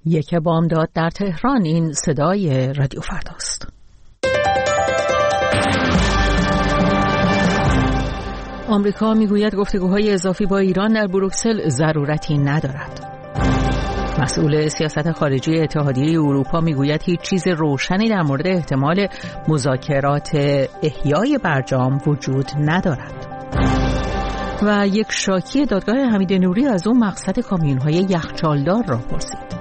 یک بامداد در تهران. این صدای رادیو فرداست. آمریکا میگوید گفتگوهای اضافی با ایران در بروکسل ضرورتی ندارد. مسئول سیاست خارجی اتحادیه اروپا میگوید هیچ چیز روشنی در مورد احتمال مذاکرات احیای برجام وجود ندارد. و یک شاکی دادگاه حمید نوری از اون مقصد کامیون‌های یخچالدار را پرسید.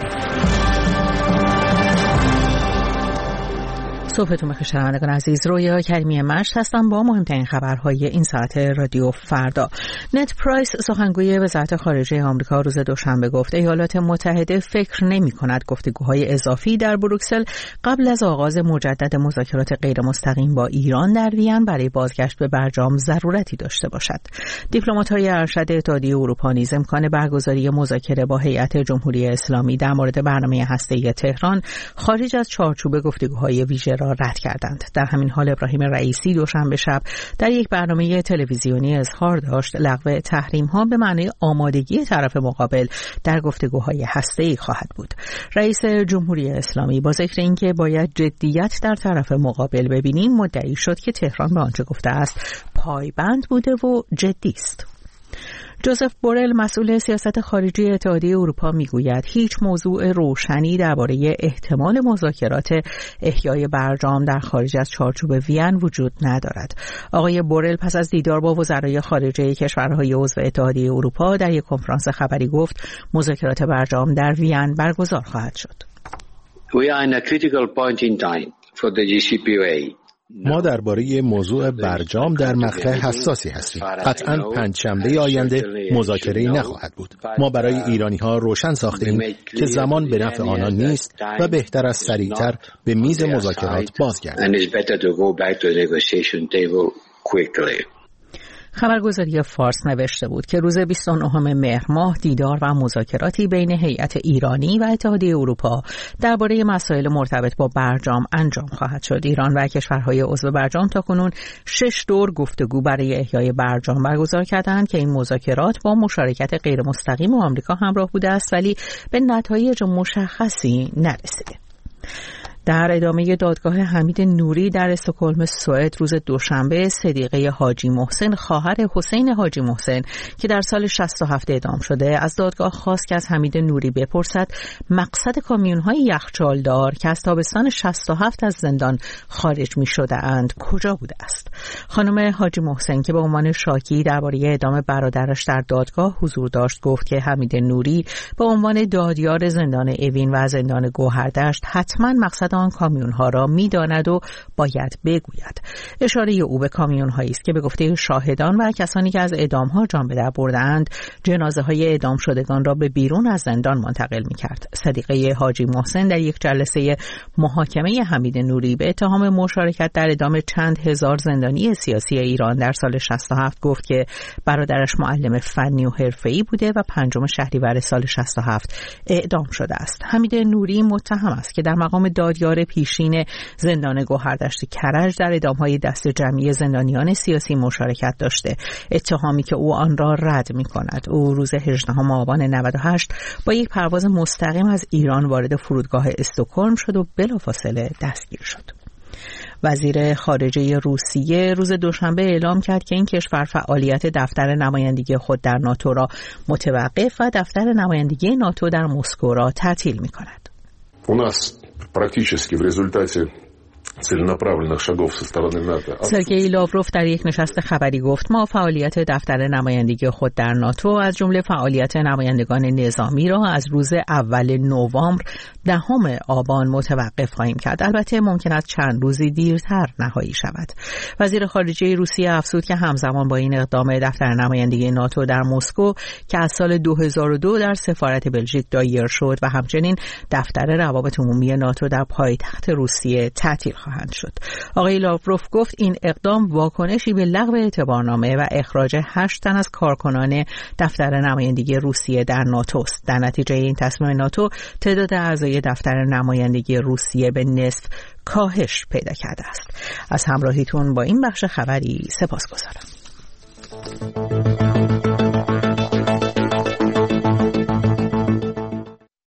صبحتون بخیر شنوندگان عزیز، رویا کریمی مشت هستم با مهمترین خبرهای این ساعت رادیو فردا. نت پرایس سخنگوی وزارت خارجه آمریکا روز دوشنبه گفت ایالات متحده فکر نمی‌کند گفتگوهای اضافی در بروکسل قبل از آغاز مجدد مذاکرات غیر مستقیم با ایران در وین برای بازگشت به برجام ضرورتی داشته باشد. دیپلمات‌های ارشد اتحادیه اروپا نیز امکان برگزاری مذاکره با هیئت جمهوری اسلامی در مورد برنامه هسته‌ای تهران خارج از چارچوب گفتگوهای ویژه را رد کردند. در همین حال ابراهیم رئیسی دوشنبه شب در یک برنامه تلویزیونی اظهار داشت لغو تحریم‌ها به معنی آمادگی طرف مقابل در گفتگوهای هسته‌ای خواهد بود. رئیس جمهوری اسلامی با ذکر اینکه باید جدیت در طرف مقابل ببینیم مدعی شد که تهران به آنچه گفته است پایبند بوده و جدی است. جوزف بورل مسئول سیاست خارجی اتحادیه اروپا میگوید هیچ موضوع روشنی درباره احتمال مذاکرات احیای برجام در خارج از چارچوب وین وجود ندارد. آقای بورل پس از دیدار با وزرای خارجه کشورهای عضو اتحادیه اروپا در یک کنفرانس خبری گفت مذاکرات برجام در وین برگزار خواهد شد. We are in a critical point in time for the JCPOA. ما درباره موضوع برجام در مقطع حساسی هستیم. قطعاً پنجشنبه آینده مذاکره‌ای نخواهد بود. ما برای ایرانی‌ها روشن ساختیم که زمان به نفع آنان نیست و بهتر است سریعتر به میز مذاکرات بازگردیم. خبرگزاری فارس نوشته بود که روز 29 مهر ماه دیدار و مذاکراتی بین هیئت ایرانی و اتحادیه اروپا درباره مسائل مرتبط با برجام انجام خواهد شد. ایران و کشورهای عضو برجام تاکنون 6 دور گفتگو برای احیای برجام برگزار کردند که این مذاکرات با مشارکت غیر مستقیم آمریکا همراه بوده است ولی به نتایج مشخصی نرسیده. در ادامه دادگاه حمید نوری در استکهلم سوئد روز دوشنبه صدیقه حاجی محسن خواهر حسین حاجی محسن که در سال 67 اعدام شده از دادگاه خواست که از حمید نوری بپرسد مقصد کامیون‌های یخچالدار که از تابستان 67 از زندان خارج می‌شده‌اند کجا بوده است. خانم حاجی محسن که به عنوان شاکی درباره اعدام برادرش در دادگاه حضور داشت گفت که حمید نوری به عنوان دادیار زندان اوین و زندان گوهردشت حتما مقصد آن کامیون‌ها را می‌داند و باید بگوید. اشاره او به کامیون‌هایی است که به گفته شاهدان و کسانی که از اعدام‌ها جان به در بردند جنازه‌های اعدام شدگان را به بیرون از زندان منتقل می‌کرد. صدیقه حاجی محسن در یک جلسه محاکمه حمید نوری به اتهام مشارکت در اعدام چند هزار زندانی سیاسی ایران در سال 67 گفت که برادرش معلم فنی و حرفه‌ای بوده و 5 شهریور سال 67 اعدام شده است. حمید نوری متهم است که در مقام دادیار پیشین زندان گوهردشت کرج در اعدام‌های دست جمعی زندانیان سیاسی مشارکت داشته، اتهامی که او آن را رد می‌کند. او روز 18 آبان 98 با یک پرواز مستقیم از ایران وارد فرودگاه استکهلم شد و بلافاصله دستگیر شد. وزیر خارجه روسیه روز دوشنبه اعلام کرد که این کشور فعالیت دفتر نمایندگی خود در ناتو را متوقف و دفتر نمایندگی ناتو در مسکو را تعطیل می‌کند. практически в результате целенаправленных шагов со стороны НАТО. سرگئی لاوروف در یک نشست خبری گفت ما فعالیت دفتر نمایندگی خود در ناتو از جمله فعالیت نمایندگان نظامی را از روز اول نوامبر 10 آبان متوقف خواهیم کرد. البته ممکن است چند روزی دیرتر نهایی شود. وزیر خارجه روسیه افزود که همزمان با این اقدام دفتر نمایندگی ناتو در مسکو که از سال 2002 در سفارت بلژیک دایر شد و همچنین دفتر روابط عمومی ناتو در پایتخت روسیه تعطیل خواهند شد. آقای لاوروف گفت این اقدام واکنشی به لغو اعتبارنامه و اخراج 8 تن از کارکنان دفتر نمایندگی روسیه در ناتو است. در نتیجه این تصمیم ناتو تعداد اعضای دفتر نمایندگی روسیه به نصف کاهش پیدا کرده است. از همراهیتون با این بخش خبری سپاسگزارم.